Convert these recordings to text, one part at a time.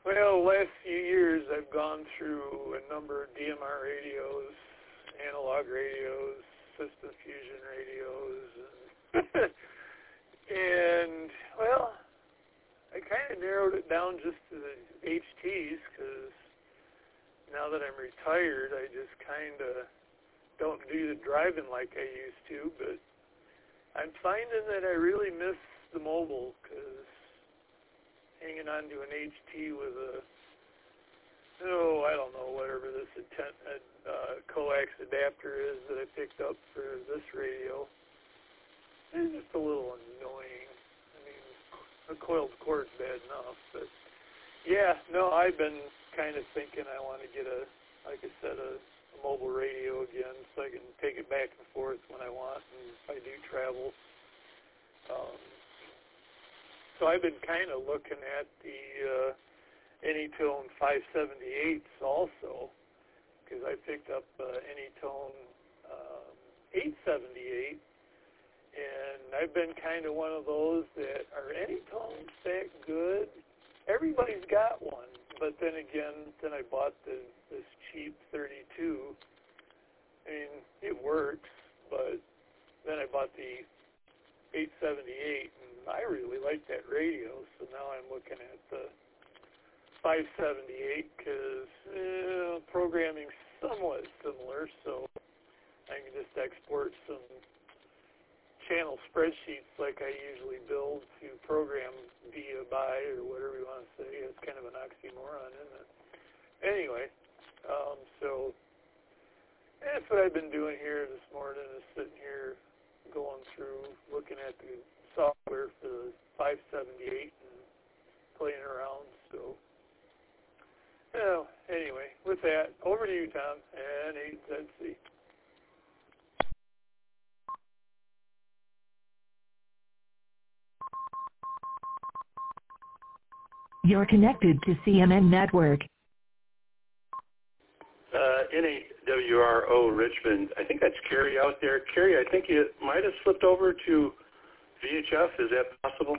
Well, last few years I've gone through a number of DMR radios, analog radios, system fusion radios, and well, I kind of narrowed it down just to the HTs because now that I'm retired, I just kind of don't do the driving like I used to, but I'm finding that I really miss the mobile because hanging on to an HT with a, I don't know, whatever this coax adapter is that I picked up for this radio, it's just a little annoying. I mean, a coiled cord's bad enough, but yeah, no, I've been kind of thinking I want to get like I said, a mobile radio again so I can take it back and forth when I want and if I do travel. So I've been kind of looking at the Anytone 578s also, because I picked up Anytone 878, and I've been kind of one of those that are Anytones that good? Everybody's got one, but then again, I bought this cheap 32. I mean, it works, but then I bought the 878, and I really like that radio, so now I'm looking at the 578 because programming's somewhat similar, so I can just export some channel spreadsheets like I usually build to program via by or whatever you want to say. It's kind of an oxymoron, isn't it? Anyway, so that's what I've been doing here this morning, is sitting here going through, looking at the software for the 578 and playing around. So, anyway, with that, over to you, Tom, and 8ZC. You're connected to CMN Network. NAWRO Richmond. I think that's Carrie out there. Carrie, I think you might have slipped over to VHF. Is that possible?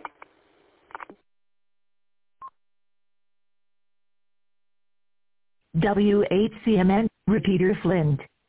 W8CMN, Repeater Flint.